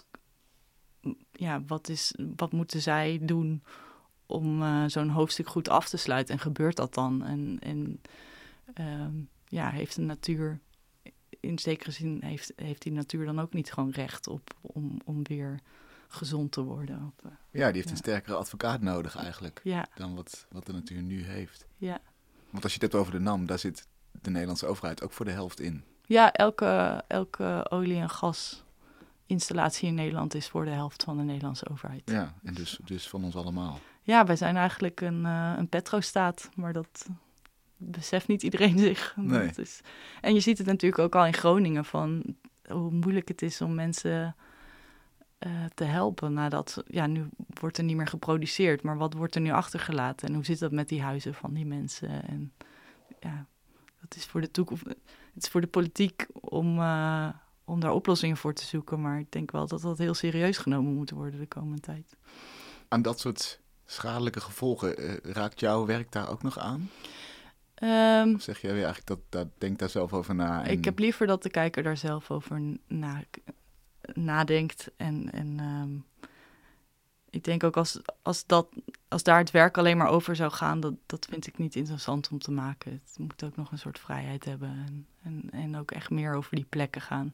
ja, wat, is, wat moeten zij doen om uh, zo'n hoofdstuk goed af te sluiten? En gebeurt dat dan? En, en um, ja, heeft de natuur, in zekere zin, heeft, heeft die natuur dan ook niet gewoon recht op om, om weer gezond te worden? Op, uh, ja, die heeft ja. een sterkere advocaat nodig eigenlijk, ja. dan wat, wat de natuur nu heeft. Ja. Want als je het hebt over de NAM, daar zit de Nederlandse overheid ook voor de helft in. Ja, elke, elke olie- en gasinstallatie in Nederland is voor de helft van de Nederlandse overheid. Ja, en dus, dus van ons allemaal. Ja, wij zijn eigenlijk een, uh, een petrostaat, maar dat beseft niet iedereen zich. Nee. Dat is... En je ziet het natuurlijk ook al in Groningen, van hoe moeilijk het is om mensen uh, te helpen. Nadat, ja, nu wordt er niet meer geproduceerd, maar wat wordt er nu achtergelaten? En hoe zit dat met die huizen van die mensen? En ja, dat is voor de toekomst. Het is voor de politiek om, uh, om daar oplossingen voor te zoeken, maar ik denk wel dat dat heel serieus genomen moet worden de komende tijd. Aan dat soort schadelijke gevolgen, uh, raakt jouw werk daar ook nog aan? Um, of zeg jij weer eigenlijk dat, dat denk daar zelf over na? En... Ik heb liever dat de kijker daar zelf over na, nadenkt. En, en um, ik denk ook als, als, dat, als daar het werk alleen maar over zou gaan, dat, dat vind ik niet interessant om te maken. Het moet ook nog een soort vrijheid hebben en, en, en ook echt meer over die plekken gaan.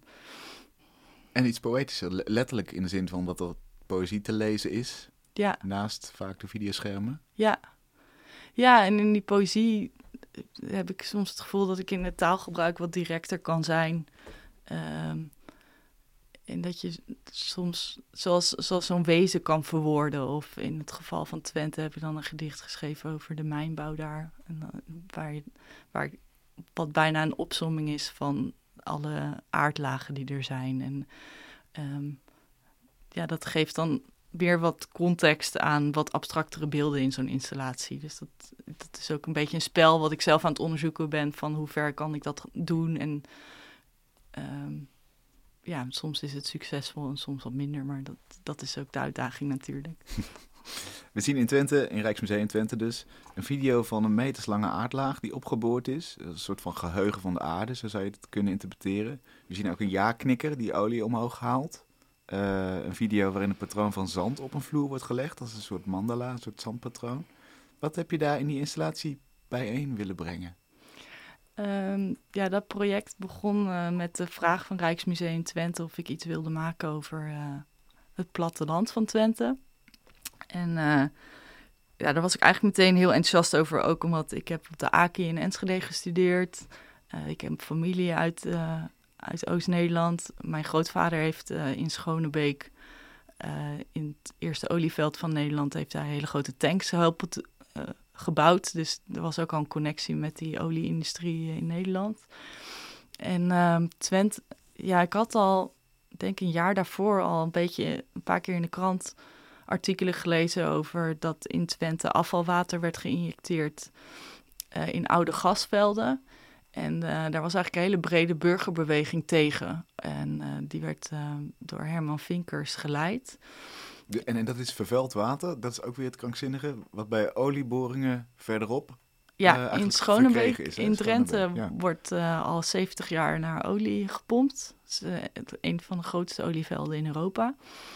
En iets poëtischer, letterlijk in de zin van dat er poëzie te lezen is, ja. naast vaak de videoschermen. Ja. Ja, en in die poëzie heb ik soms het gevoel dat ik in het taalgebruik wat directer kan zijn. Um, en dat je soms zoals, zoals zo'n wezen kan verwoorden. Of in het geval van Twente heb ik dan een gedicht geschreven over de mijnbouw daar. En, uh, waar, je, waar wat bijna een opsomming is van alle aardlagen die er zijn. En um, ja, dat geeft dan weer wat context aan wat abstractere beelden in zo'n installatie. Dus dat, dat is ook een beetje een spel wat ik zelf aan het onderzoeken ben, van hoe ver kan ik dat doen. En um, ja, soms is het succesvol en soms wat minder, maar dat, dat is ook de uitdaging natuurlijk. We zien in Twente, in Rijksmuseum Twente dus, een video van een meterslange aardlaag die opgeboord is. Een soort van geheugen van de aarde, zo zou je het kunnen interpreteren. We zien ook een ja-knikker die olie omhoog haalt. Uh, een video waarin een patroon van zand op een vloer wordt gelegd, als een soort mandala, een soort zandpatroon. Wat heb je daar in die installatie bijeen willen brengen? Um, ja, dat project begon uh, met de vraag van Rijksmuseum Twente of ik iets wilde maken over uh, het platteland van Twente. En uh, ja, daar was ik eigenlijk meteen heel enthousiast over, ook omdat ik heb op de A K I in Enschede gestudeerd. Uh, ik heb familie uit... Uh, uit Oost-Nederland. Mijn grootvader heeft uh, in Schonebeek, uh, in het eerste olieveld van Nederland, heeft hij hele grote tanks helpen te, uh, gebouwd. Dus er was ook al een connectie met die olieindustrie in Nederland. En uh, Twente, ja, ik had al, denk een jaar daarvoor al een beetje, een paar keer in de krant artikelen gelezen over dat in Twente afvalwater werd geïnjecteerd uh, in oude gasvelden. En uh, daar was eigenlijk een hele brede burgerbeweging tegen. En uh, die werd uh, door Herman Vinkers geleid. De, en, en dat is vervuild water. Dat is ook weer het krankzinnige, wat bij olieboringen verderop Ja, uh, in Schonebeek, is, in Drenthe, Schonebeek, ja. wordt uh, al zeventig jaar naar olie gepompt. Dat is uh, een van de grootste olievelden in Europa.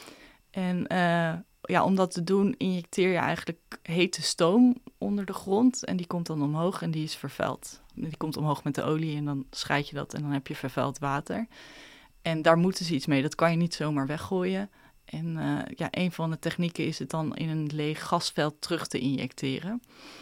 En uh, ja, om dat te doen injecteer je eigenlijk hete stoom onder de grond. En die komt dan omhoog en die is vervuild. Die komt omhoog met de olie en dan scheid je dat en dan heb je vervuild water. En daar moeten ze iets mee. Dat kan je niet zomaar weggooien. En uh, ja, een van de technieken is het dan in een leeg gasveld terug te injecteren.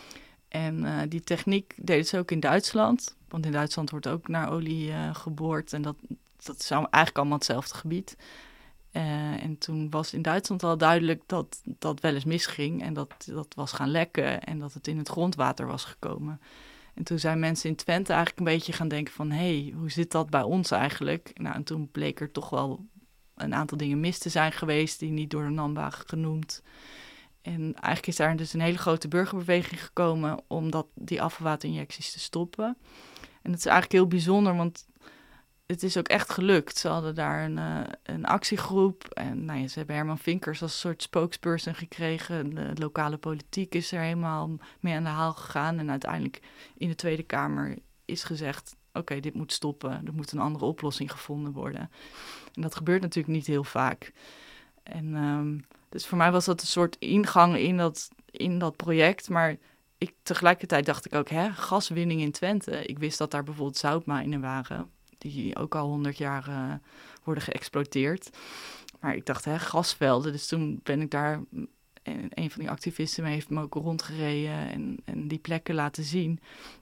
En uh, die techniek deden ze ook in Duitsland. Want in Duitsland wordt ook naar olie uh, geboord. En dat, dat is eigenlijk allemaal hetzelfde gebied. Uh, en toen was in Duitsland al duidelijk dat dat wel eens misging. En dat dat was gaan lekken en dat het in het grondwater was gekomen. En toen zijn mensen in Twente eigenlijk een beetje gaan denken van... hé, hey, hoe zit dat bij ons eigenlijk? Nou, en toen bleek er toch wel een aantal dingen mis te zijn geweest... die niet door de NAM waren genoemd. En eigenlijk is daar dus een hele grote burgerbeweging gekomen... om dat, die afvalwaterinjecties te stoppen. En dat is eigenlijk heel bijzonder, want het is ook echt gelukt. Ze hadden daar een, uh, een actiegroep. En nou ja, ze hebben Herman Vinkers als soort spokesperson gekregen. De lokale politiek is er helemaal mee aan de haal gegaan. En uiteindelijk in de Tweede Kamer is gezegd... oké, okay, dit moet stoppen. Er moet een andere oplossing gevonden worden. En dat gebeurt natuurlijk niet heel vaak. En um, dus voor mij was dat een soort ingang in dat, in dat project. Maar ik, tegelijkertijd dacht ik ook, hè, gaswinning in Twente. Ik wist dat daar bijvoorbeeld zoutmijnen waren... die ook al honderd jaar uh, worden geëxploiteerd. Maar ik dacht, hè, gasvelden. Dus toen ben ik daar... En een van die activisten mee heeft me ook rondgereden... en, en die plekken laten zien.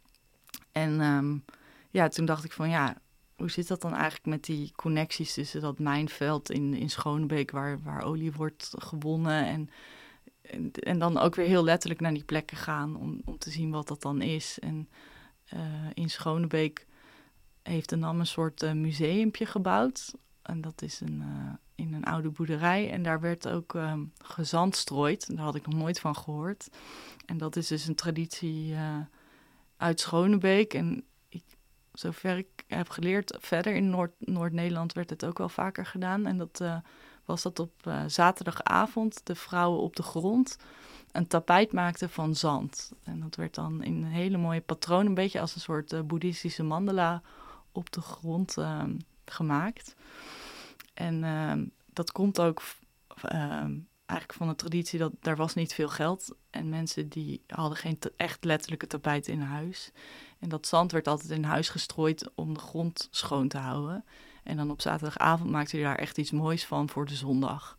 En um, ja, toen dacht ik van, ja... hoe zit dat dan eigenlijk met die connecties tussen dat mijnveld in, in Schonebeek... Waar, waar olie wordt gewonnen... En, en, en dan ook weer heel letterlijk naar die plekken gaan... om, om te zien wat dat dan is. En uh, in Schonebeek... heeft de N A M een soort uh, museumpje gebouwd. En dat is een, uh, in een oude boerderij. En daar werd ook um, gezandstrooid. Daar had ik nog nooit van gehoord. En dat is dus een traditie uh, uit Schonebeek. En ik, zover ik heb geleerd, verder in Noord, Noord-Nederland werd het ook wel vaker gedaan. En dat uh, was dat op uh, zaterdagavond de vrouwen op de grond een tapijt maakten van zand. En dat werd dan in een hele mooie patroon, een beetje als een soort uh, boeddhistische mandala op de grond uh, gemaakt. En uh, dat komt ook uh, eigenlijk van de traditie dat daar was niet veel geld. En mensen die hadden geen te- echt letterlijke tapijt in huis. En dat zand werd altijd in huis gestrooid om de grond schoon te houden. En dan op zaterdagavond maakte je daar echt iets moois van voor de zondag.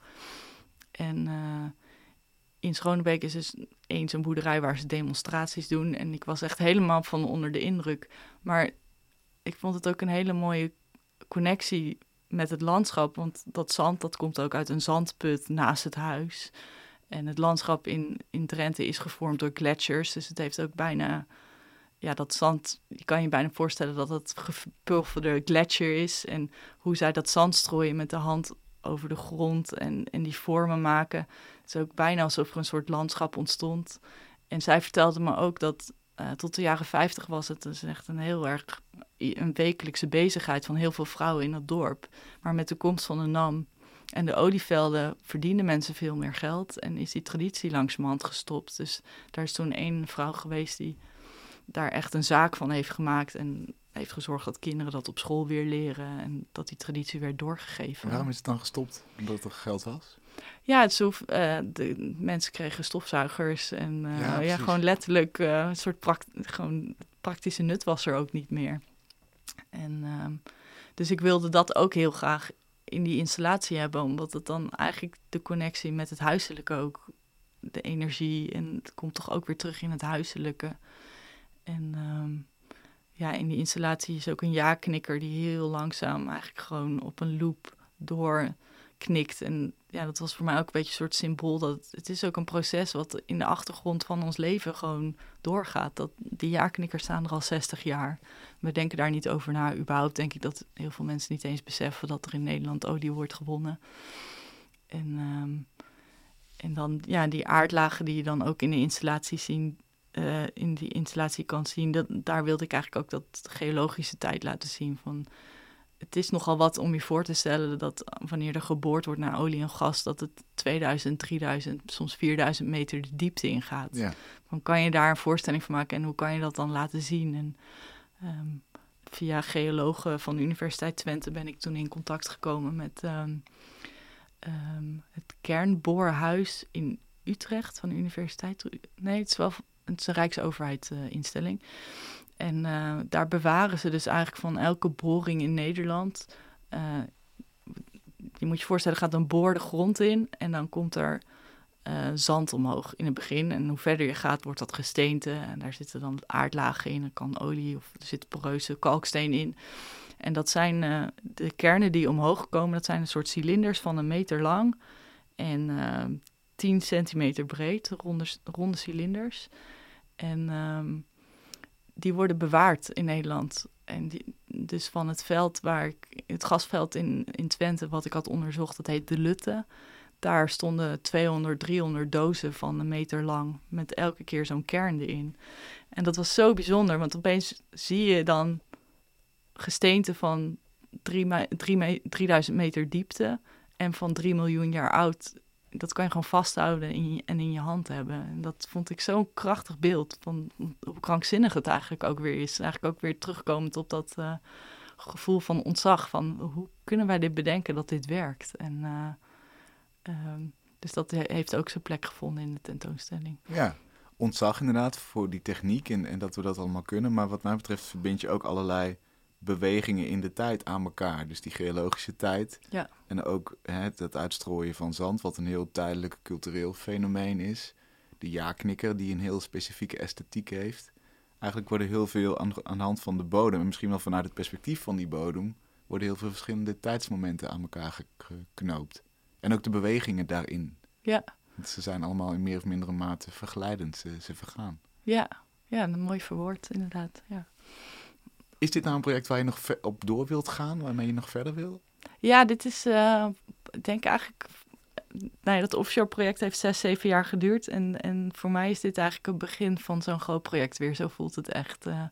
En uh, in Schonebeek is dus eens een boerderij waar ze demonstraties doen. En ik was echt helemaal van onder de indruk. Maar ik vond het ook een hele mooie connectie met het landschap. Want dat zand, dat komt ook uit een zandput naast het huis. En het landschap in, in Drenthe is gevormd door gletsjers. Dus het heeft ook bijna... Ja, dat zand, je kan je bijna voorstellen dat het gepulverde gletsjer is. En hoe zij dat zand strooien met de hand over de grond en, en die vormen maken. Het is ook bijna alsof er een soort landschap ontstond. En zij vertelde me ook dat uh, tot de jaren vijftig was het dus echt een heel erg een wekelijkse bezigheid van heel veel vrouwen in het dorp. Maar met de komst van de N A M en de olievelden verdienden mensen veel meer geld. En is die traditie langzamerhand gestopt. Dus daar is toen één vrouw geweest die daar echt een zaak van heeft gemaakt en heeft gezorgd dat kinderen dat op school weer leren en dat die traditie werd doorgegeven. En waarom is het dan gestopt? Omdat er geld was? Ja, het zo, uh, de mensen kregen stofzuigers en uh, ja, ja, gewoon letterlijk uh, een soort pract- gewoon praktische nut was er ook niet meer. En uh, dus ik wilde dat ook heel graag in die installatie hebben, omdat het dan eigenlijk de connectie met het huiselijke ook, de energie en het komt toch ook weer terug in het huiselijke. En um, ja, in die installatie is ook een ja-knikker die heel langzaam eigenlijk gewoon op een loop doorknikt. En ja, dat was voor mij ook een beetje een soort symbool dat het, het is ook een proces wat in de achtergrond van ons leven gewoon doorgaat. Dat, die ja-knikkers staan er al zestig jaar. We denken daar niet over na. Überhaupt denk ik dat heel veel mensen niet eens beseffen dat er in Nederland olie wordt gewonnen. En, um, en dan ja, die aardlagen die je dan ook in de installatie zien. Uh, in die installatie kan zien, dat, daar wilde ik eigenlijk ook dat geologische tijd laten zien. Van, het is nogal wat om je voor te stellen dat wanneer er geboord wordt naar olie en gas, dat het tweeduizend, drieduizend, soms vierduizend meter de diepte ingaat. Ja. Dan kan je daar een voorstelling van maken en hoe kan je dat dan laten zien? En um, via geologen van de Universiteit Twente ben ik toen in contact gekomen met um, um, het kernboorhuis in Utrecht van de Universiteit. Nee, het is wel... Het is een Rijksoverheidsinstelling. Uh, en uh, daar bewaren ze dus eigenlijk van elke boring in Nederland. Uh, je moet je voorstellen, er gaat een boor de grond in en dan komt er uh, zand omhoog in het begin. En hoe verder je gaat, wordt dat gesteente. En daar zitten dan aardlagen in, er kan olie of er zit poreuze kalksteen in. En dat zijn uh, de kernen die omhoog komen, dat zijn een soort cilinders van een meter lang en uh, tien centimeter breed, ronde, ronde cilinders. En um, die worden bewaard in Nederland. En die, dus van het veld waar ik, het gasveld in, in Twente, wat ik had onderzocht, dat heet de Lutte. Daar stonden tweehonderd, driehonderd dozen van een meter lang, met elke keer zo'n kern erin. En dat was zo bijzonder, want opeens zie je dan gesteente van drie me- drie me- drieduizend meter diepte en van drie miljoen jaar oud. Dat kan je gewoon vasthouden in je, en in je hand hebben. En dat vond ik zo'n krachtig beeld van hoe krankzinnig het eigenlijk ook weer is. Eigenlijk ook weer terugkomend op dat uh, gevoel van ontzag. Van hoe kunnen wij dit bedenken dat dit werkt? En uh, um, dus dat he- heeft ook zijn plek gevonden in de tentoonstelling. Ja, ontzag inderdaad voor die techniek en, en dat we dat allemaal kunnen. Maar wat mij betreft verbind je ook allerlei bewegingen in de tijd aan elkaar. Dus die geologische tijd. Ja. En ook hè, het uitstrooien van zand, wat een heel tijdelijk cultureel fenomeen is. De ja-knikker, die een heel specifieke esthetiek heeft. Eigenlijk worden heel veel aan, aan de hand van de bodem, en misschien wel vanuit het perspectief van die bodem, worden heel veel verschillende tijdsmomenten aan elkaar geknoopt. En ook de bewegingen daarin. Ja. Ze zijn allemaal in meer of mindere mate verglijdend, ze, ze vergaan. Ja, ja, een mooi verwoord inderdaad, ja. Is dit nou een project waar je nog ver op door wilt gaan, waarmee je nog verder wil? Ja, dit is, uh, ik denk eigenlijk, nou ja, dat offshore project heeft zes, zeven jaar geduurd. En, en voor mij is dit eigenlijk het begin van zo'n groot project weer. Zo voelt het echt. Uh,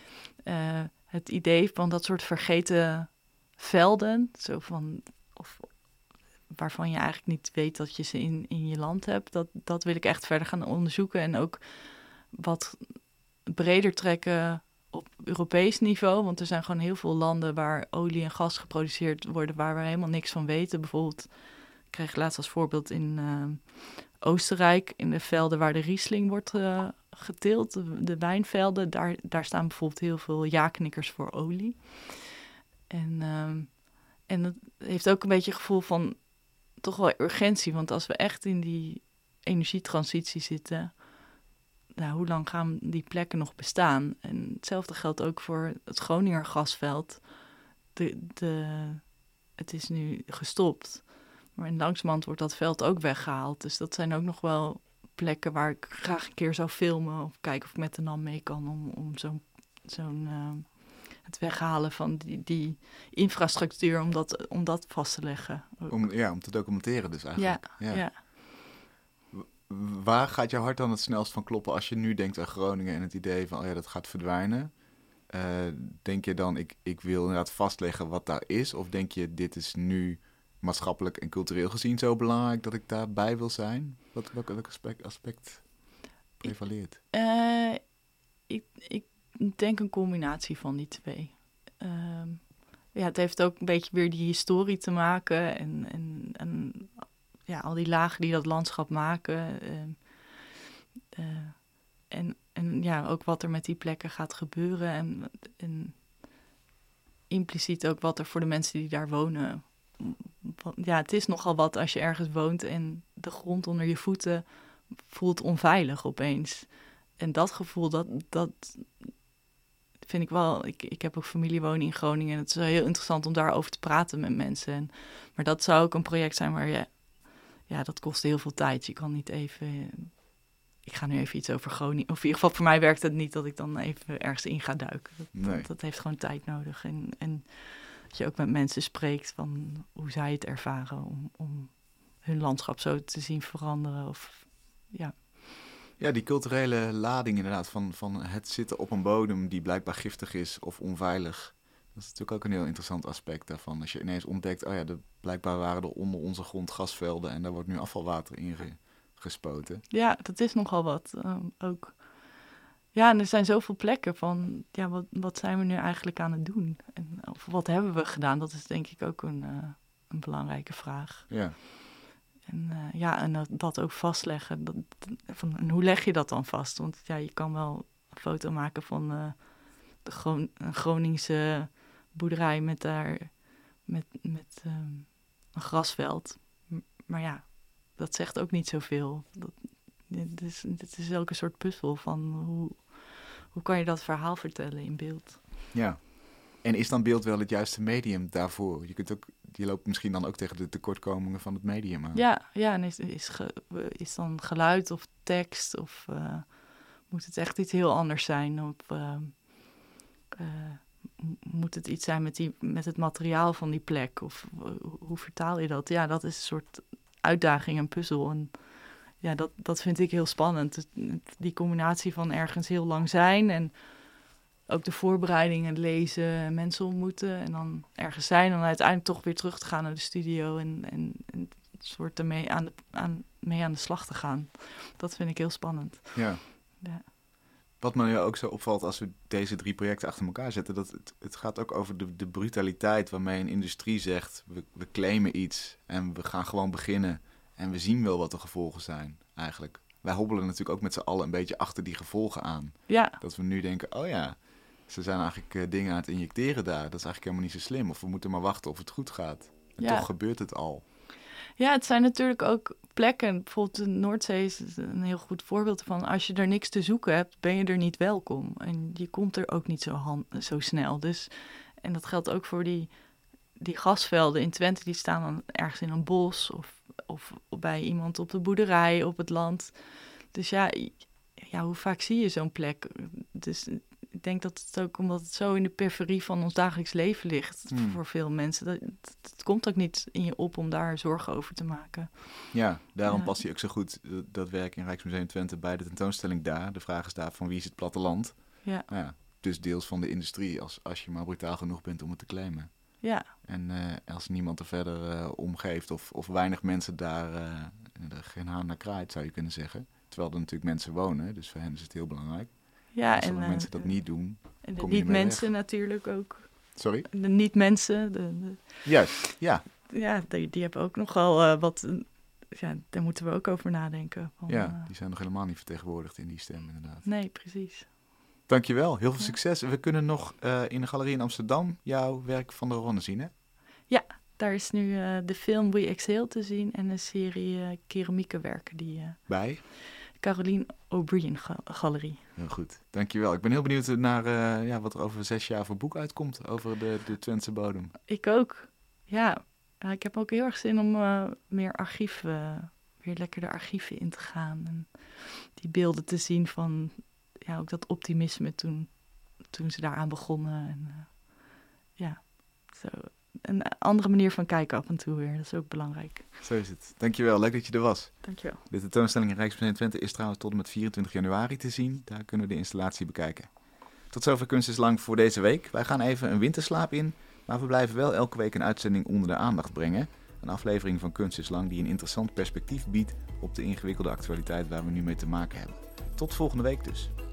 uh, het idee van dat soort vergeten velden, zo van, of, waarvan je eigenlijk niet weet dat je ze in, in je land hebt. Dat, dat wil ik echt verder gaan onderzoeken. En ook wat breder trekken op Europees niveau, want er zijn gewoon heel veel landen waar olie en gas geproduceerd worden, waar we helemaal niks van weten. Bijvoorbeeld, ik kreeg laatst als voorbeeld in uh, Oostenrijk, in de velden waar de Riesling wordt uh, geteeld, de, de wijnvelden, daar, daar staan bijvoorbeeld heel veel ja-knikkers voor olie. En, uh, en dat heeft ook een beetje het gevoel van toch wel urgentie, want als we echt in die energietransitie zitten, nou, hoe lang gaan die plekken nog bestaan? En hetzelfde geldt ook voor het Groninger gasveld. De, de, het is nu gestopt, maar in langzamerhand wordt dat veld ook weggehaald. Dus dat zijn ook nog wel plekken waar ik graag een keer zou filmen of kijken of ik met de N A M mee kan om, om zo'n, zo'n uh, het weghalen van die, die infrastructuur, om dat, om dat vast te leggen. Om, ja, om te documenteren dus eigenlijk. Ja, ja. ja. Waar gaat jouw hart dan het snelst van kloppen als je nu denkt aan Groningen en het idee van, oh ja, dat gaat verdwijnen? Uh, denk je dan, ik, ik wil inderdaad vastleggen wat daar is? Of denk je, dit is nu maatschappelijk en cultureel gezien zo belangrijk dat ik daarbij wil zijn? Wat, welk, welk aspect, aspect prevaleert? Ik, uh, ik, ik denk een combinatie van die twee. Uh, ja, het heeft ook een beetje weer die historie te maken en... en, en ja, al die lagen die dat landschap maken. Uh, uh, en, en ja, ook wat er met die plekken gaat gebeuren. En, en impliciet ook wat er voor de mensen die daar wonen. Ja, het is nogal wat als je ergens woont en de grond onder je voeten voelt onveilig opeens. En dat gevoel, dat, dat vind ik wel... Ik, ik heb ook familie wonen in Groningen en het is wel heel interessant om daarover te praten met mensen. En, maar dat zou ook een project zijn waar je... Ja, dat kost heel veel tijd. Je kan niet even... Ik ga nu even iets over Groningen... Of in ieder geval voor mij werkt het niet dat ik dan even ergens in ga duiken. Dat, nee. dat, dat heeft gewoon tijd nodig. En, en dat je ook met mensen spreekt van hoe zij het ervaren... om, om hun landschap zo te zien veranderen. Of, ja. ja, die culturele lading inderdaad van, van het zitten op een bodem die blijkbaar giftig is of onveilig... Dat is natuurlijk ook een heel interessant aspect daarvan. Als je ineens ontdekt, oh ja, de, blijkbaar waren er onder onze grond gasvelden en daar wordt nu afvalwater in ge, gespoten. Ja, dat is nogal wat um, ook. Ja, en er zijn zoveel plekken van, ja, wat, wat zijn we nu eigenlijk aan het doen? En, of wat hebben we gedaan? Dat is denk ik ook een, uh, een belangrijke vraag. Ja. En uh, ja, en dat, dat ook vastleggen. Dat, van, en hoe leg je dat dan vast? Want ja, je kan wel een foto maken van uh, de Gron- een Groningse boerderij met daar met, met um, een grasveld. Maar ja, dat zegt ook niet zoveel. Dat, dit, is, dit is ook een soort puzzel van hoe, hoe kan je dat verhaal vertellen in beeld. Ja, en is dan beeld wel het juiste medium daarvoor? Je, kunt ook, je loopt misschien dan ook tegen de tekortkomingen van het medium aan. Ja, ja en is, is, ge, is dan geluid of tekst of uh, moet het echt iets heel anders zijn? Of uh, uh, moet het iets zijn met, die, met het materiaal van die plek? Of uh, hoe vertaal je dat? Ja, dat is een soort uitdaging en puzzel. En ja, dat, dat vind ik heel spannend. Die combinatie van ergens heel lang zijn en ook de voorbereidingen lezen, mensen ontmoeten en dan ergens zijn en dan uiteindelijk toch weer terug te gaan naar de studio en, en, en een soort ermee aan de, aan, mee aan de slag te gaan. Dat vind ik heel spannend. Ja. Ja. Wat me nu ook zo opvalt als we deze drie projecten achter elkaar zetten, dat het, het gaat ook over de, de brutaliteit waarmee een industrie zegt, we, we claimen iets en we gaan gewoon beginnen en we zien wel wat de gevolgen zijn eigenlijk. Wij hobbelen natuurlijk ook met z'n allen een beetje achter die gevolgen aan. Ja. Dat we nu denken, oh ja, ze zijn eigenlijk uh, dingen aan het injecteren daar. Dat is eigenlijk helemaal niet zo slim. Of we moeten maar wachten of het goed gaat. En ja. toch gebeurt het al. Ja, het zijn natuurlijk ook plekken. Bijvoorbeeld de Noordzee is een heel goed voorbeeld van. Als je er niks te zoeken hebt, ben je er niet welkom. En je komt er ook niet zo, hand, zo snel. Dus, en dat geldt ook voor die, die gasvelden in Twente. Die staan dan ergens in een bos of, of bij iemand op de boerderij op het land. Dus ja, ja, hoe vaak zie je zo'n plek? Dus ik denk dat het ook, omdat het zo in de periferie van ons dagelijks leven ligt, hmm. voor veel mensen, dat, het komt ook niet in je op om daar zorgen over te maken. Ja, daarom ja. past hij ook zo goed, dat, dat werk in Rijksmuseum Twente bij de tentoonstelling daar. De vraag is daar van wie is het platteland? Ja. Nou ja, dus deels van de industrie, als, als je maar brutaal genoeg bent om het te claimen. Ja. En uh, als niemand er verder uh, om geeft of, of weinig mensen daar uh, er geen haan naar kraait, zou je kunnen zeggen. Terwijl er natuurlijk mensen wonen, dus voor hen is het heel belangrijk. Ja, als en uh, mensen dat uh, niet doen, en de kom je niet-mensen weg. Natuurlijk ook. Sorry? De niet-mensen. De, de... Juist, ja. Ja, die, die hebben ook nogal uh, wat... Uh, ja, daar moeten we ook over nadenken. Van, ja, uh... die zijn nog helemaal niet vertegenwoordigd in die stem inderdaad. Nee, precies. Dankjewel, heel veel ja. succes. We kunnen nog uh, in de galerie in Amsterdam jouw werk van de Ronde zien, hè? Ja, daar is nu uh, de film We Exhale te zien en een serie uh, keramieke werken die... Uh, Bij? Caroline O'Brien ga- Galerie. Heel goed, dankjewel. Ik ben heel benieuwd naar uh, ja, wat er over zes jaar voor boek uitkomt over de, de Twentse bodem. Ik ook, ja. ja. Ik heb ook heel erg zin om uh, meer archief, uh, weer lekker de archieven in te gaan. En die beelden te zien van, ja, ook dat optimisme toen, toen ze daaraan begonnen. En uh, ja, zo... Een andere manier van kijken af en toe weer. Dat is ook belangrijk. Zo is het. Dankjewel. Leuk dat je er was. Dankjewel. De tentoonstelling in Rijksmuseum Twente is trouwens tot en met vierentwintig januari te zien. Daar kunnen we de installatie bekijken. Tot zover Kunst is Lang voor deze week. Wij gaan even een winterslaap in. Maar we blijven wel elke week een uitzending onder de aandacht brengen. Een aflevering van Kunst is Lang die een interessant perspectief biedt op de ingewikkelde actualiteit waar we nu mee te maken hebben. Tot volgende week dus.